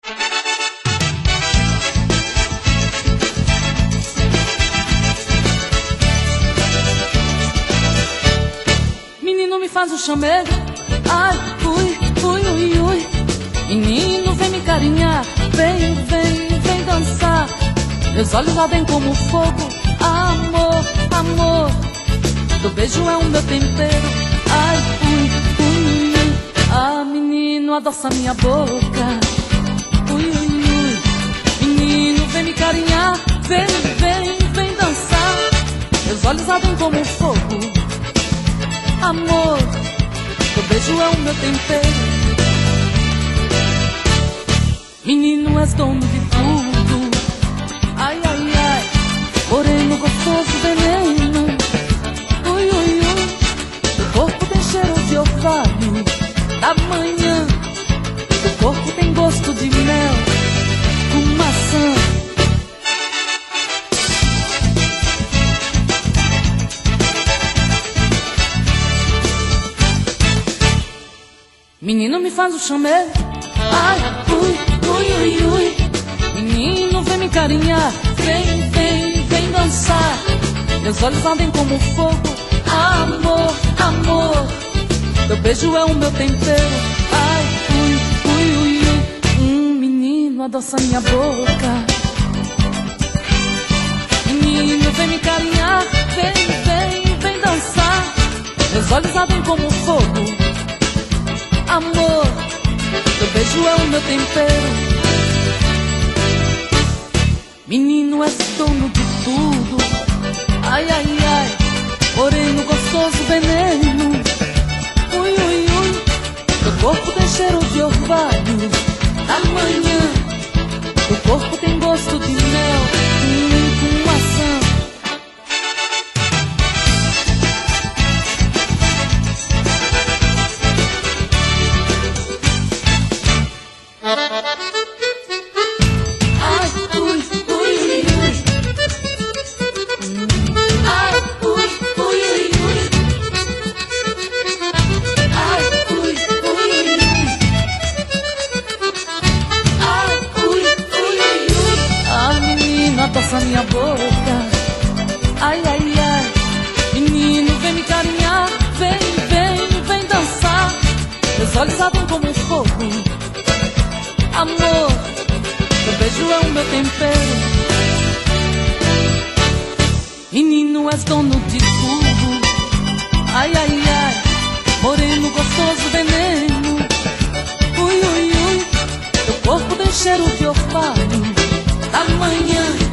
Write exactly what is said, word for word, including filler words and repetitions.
Menino me faz o chamego, ai, ui, ui, ui, ui. Menino vem me carinhar, vem, vem, vem dançar. Meus olhos ardem como fogo, amor, amor. Teu beijo é o meu tempero, ai, ui, ui, ui. Ah, menino, adoça minha boca, ui, ui, ui. Menino vem me carinhar, vem, vem, vem dançar. Meus olhos ardem como fogo, amor, teu beijo é o meu tempero. Menino, és dono de tudo, ai, ai, ai. Moreno, gostoso, veneno, ui, ui, ui. Teu corpo tem cheiro de orvalho da manhã. Teu corpo tem gosto de mel com maçã. Menino me faz o chamego, ai, ui, ui, ui, ui. Menino vem me carinhar, vem, vem, vem dançar. Meus olhos ardem como fogo, amor, amor. Teu beijo é o meu tempero, ai, ui, ui, ui, ui. Hum, menino, adoça minha boca. Menino vem me carinhar, vem, vem, vem dançar. Meus olhos ardem como fogo, amor, teu beijo é o meu tempero. Menino, és dono de tudo, ai, ai, ai. Moreno, gostoso, veneno, ui, ui, ui. Teu corpo tem cheiro de orvalho da manhã. Teu corpo tem gosto de mel, hum, com maçã. Adoça minha boca, ai, ai, ai. Menino, vem me carinhar, vem, vem, vem dançar. Meus olhos ardem como fogo, amor, teu beijo é o meu tempero. Menino, és dono de tudo, ai, ai, ai. Moreno, gostoso, veneno, ui, ui, ui. Teu corpo tem cheiro de orvalho da manhã.